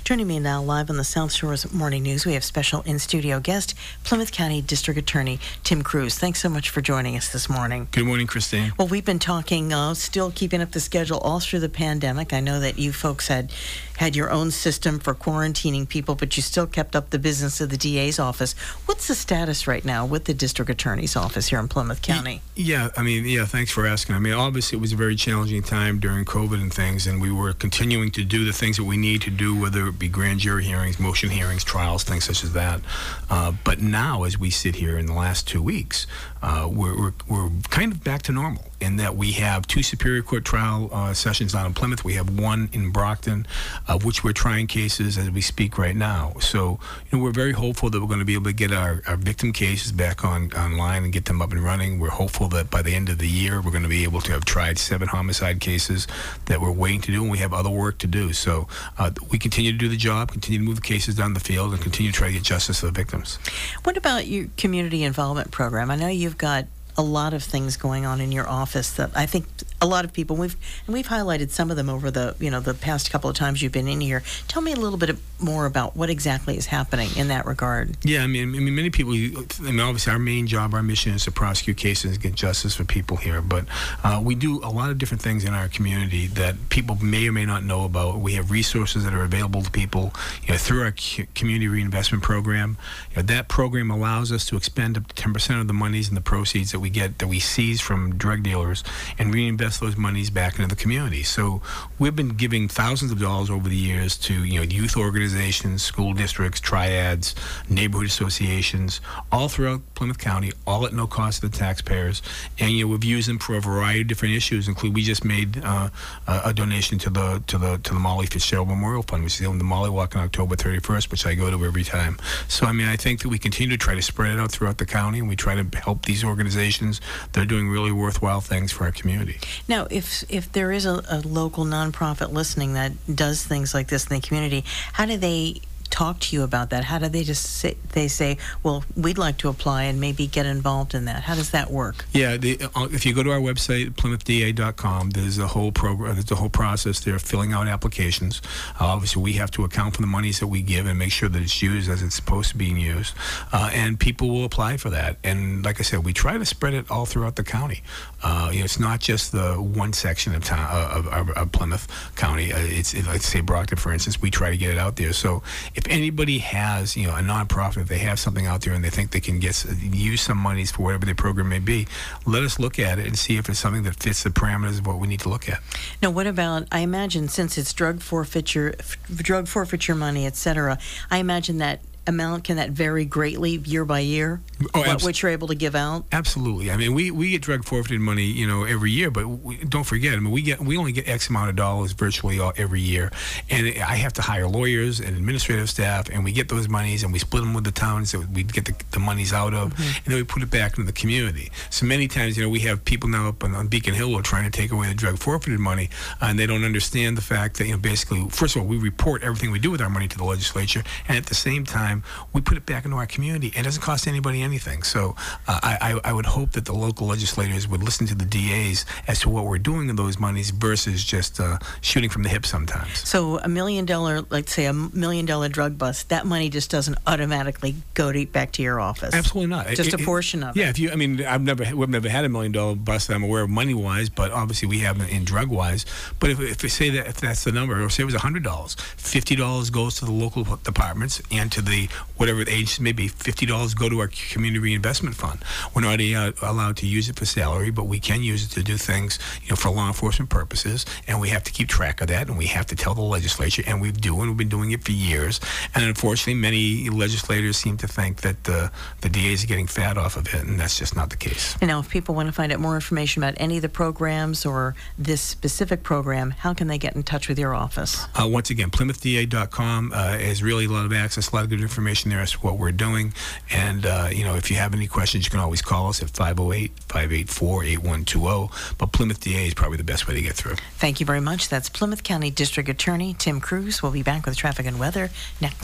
Joining me now live on the South Shores Morning News, we have special in-studio guest, Plymouth County District Attorney Tim Cruz. Thanks so much for joining us this morning. Good morning, Christine. Well, we've been talking, still keeping up the schedule all through the pandemic. I know that you folks had your own system for quarantining people, but you still kept up the business of the DA's office. What's the status right now with the District Attorney's office here in Plymouth County? Thanks for asking. Obviously, it was a very challenging time during COVID and things, and we were continuing to do the things that we need to do, whether it be grand jury hearings, motion hearings, trials, things such as that. But now, as we sit here in the last 2 weeks, we're kind of back to normal in that we have 2 Superior Court trial sessions out in Plymouth. We have 1 in Brockton, of which we're trying cases as we speak right now. So, we're very hopeful that we're going to be able to get our victim cases back online and get them up and running. We're hopeful that by the end of the year, we're going to be able to have tried 7 homicide cases that we're waiting to do, and we have other work to do. So we continue to do the job, continue to move the cases down the field, and continue to try to get justice to the victims. What about your community involvement program? I know you've got a lot of things going on in your office that I think a lot of people, we've highlighted some of them over the past couple of times you've been in here. Tell me a little bit more about what exactly is happening in that regard. Yeah, many people, obviously our main job, our mission is to prosecute cases and get justice for people here, but we do a lot of different things in our community that people may or may not know about. We have resources that are available to people through our community reinvestment program. That program allows us to expend up to 10% of the monies and the proceeds that we seize from drug dealers and reinvest those monies back into the community. So we've been giving thousands of dollars over the years to youth organizations, school districts, triads, neighborhood associations, all throughout Plymouth County, all at no cost to the taxpayers. And we've used them for a variety of different issues, including we just made a donation to the Molly Fitzgerald Memorial Fund, which is the Molly Walk on October 31st, which I go to every time. So I think that we continue to try to spread it out throughout the county, and we try to help these organizations that are doing really worthwhile things for our community. Now, if there is a local nonprofit listening that does things like this in the community, how do they talk to you about that? How do they say, well, we'd like to apply and maybe get involved in that? How does that work? Yeah, if you go to our website, PlymouthDA.com, there's a whole program, there's a whole process there, filling out applications. Obviously, we have to account for the monies that we give and make sure that it's used as it's supposed to be used. And people will apply for that. And like I said, we try to spread it all throughout the county. It's not just the one section of town of Plymouth County. Let's say Brockton, for instance. We try to get it out there. So if anybody has, a nonprofit, if they have something out there and they think they can use some monies for whatever their program may be, let us look at it and see if it's something that fits the parameters of what we need to look at. Now, what about, I imagine, since it's drug forfeiture money, et cetera, I imagine that amount, can that vary greatly year by year? What you're able to give out? Absolutely. We get drug forfeited money, every year, but don't forget, we only get X amount of dollars virtually every year, and I have to hire lawyers and administrative staff, and we get those monies and we split them with the towns that we get the monies out of, and then we put it back into the community. So many times, we have people now up on Beacon Hill who are trying to take away the drug forfeited money, and they don't understand the fact that, basically, first of all, we report everything we do with our money to the legislature, and at the same time, we put it back into our community, and it doesn't cost anybody anything. So I would hope that the local legislators would listen to the DAs as to what we're doing with those monies versus just shooting from the hip sometimes. So $1 million, let's say $1 million drug bust, that money just doesn't automatically go back to your office? Absolutely not. Just a portion of it? Yeah, we've never had $1 million bust that I'm aware of money-wise, but obviously we have in drug-wise. But if we say that, if that's the number, or say it was $100, $50 goes to the local departments and to the whatever the age may be. $50 go to our community reinvestment fund. We're not allowed to use it for salary, but we can use it to do things, for law enforcement purposes, and we have to keep track of that, and we have to tell the legislature, and we've been doing it for years. And unfortunately, many legislators seem to think that the DAs are getting fat off of it, and that's just not the case. And now, if people want to find out more information about any of the programs or this specific program, how can they get in touch with your office? Once again, PlymouthDA.com is really a lot of access, a lot of good information there as to what we're doing. And, if you have any questions, you can always call us at 508-584-8120. But Plymouth DA is probably the best way to get through. Thank you very much. That's Plymouth County District Attorney Tim Cruz. We'll be back with traffic and weather next.